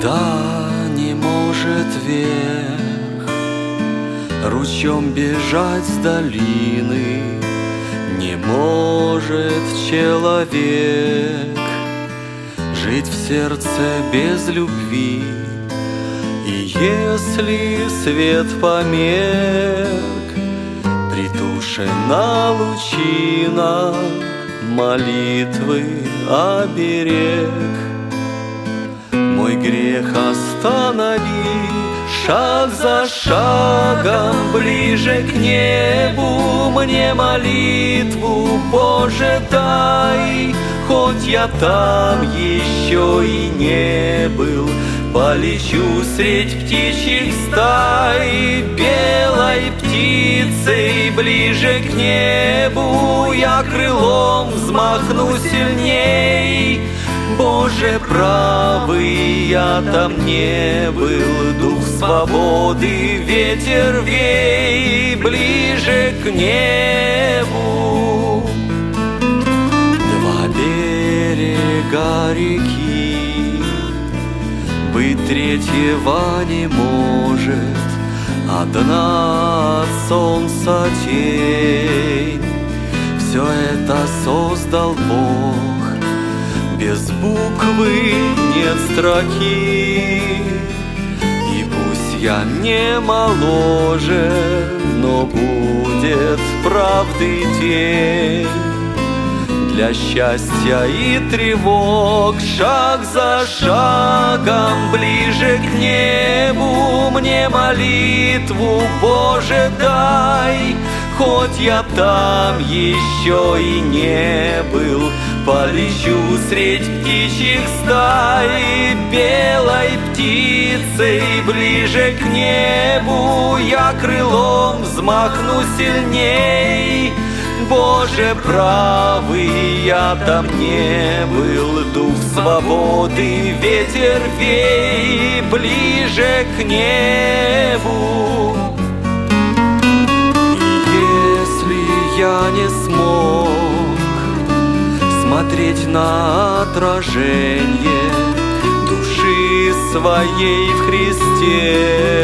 Вода не может вверх ручьем бежать с долины, не может человек жить в сердце без любви. И если свет померк, притушена лучина молитвы оберег. Мой грех останови, шаг за шагом ближе к небу. Мне молитву, Боже, дай, хоть я там еще и не был. Полечу средь птичьих стай, белой птицей ближе к небу. Я крылом взмахну сильней. Боже правый, я там не был. Дух свободы, ветер вей ближе к небу. Два берега реки, быть третьего не может. Одна от солнца тень, все это создал Бог. Без буквы нет строки, и пусть я не моложе, но будет правды день. Для счастья и тревог, шаг за шагом ближе к небу. Мне молитву, Боже, дай, хоть я там еще и не был. Полечу средь птичьих стай, белой птицей ближе к небу. Я крылом взмахну сильней. Боже правый, я там не был. Дух свободы, ветер вей ближе к небу. И если я не смог смотреть на отражение души своей в Христе,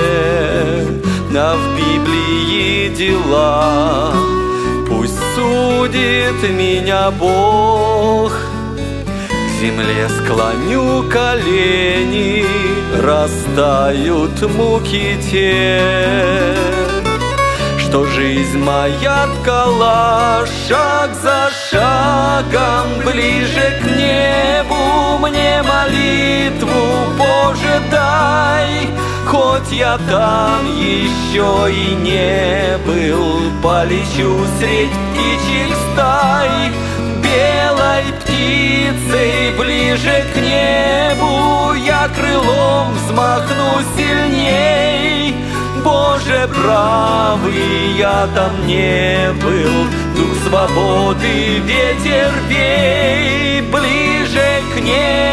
а в Библии дела, пусть судит меня Бог. К земле склоню колени, растают муки те, что жизнь моя ткала шаг за шагом ближе к небу. Мне молитву, Боже, дай, хоть я там еще и не был. Полечу средь птичьих стай, белой птицей ближе к небу. Я крылом взмахну сильней. Боже правый, я там не был. Дух свободы, ветер вей ближе к небу.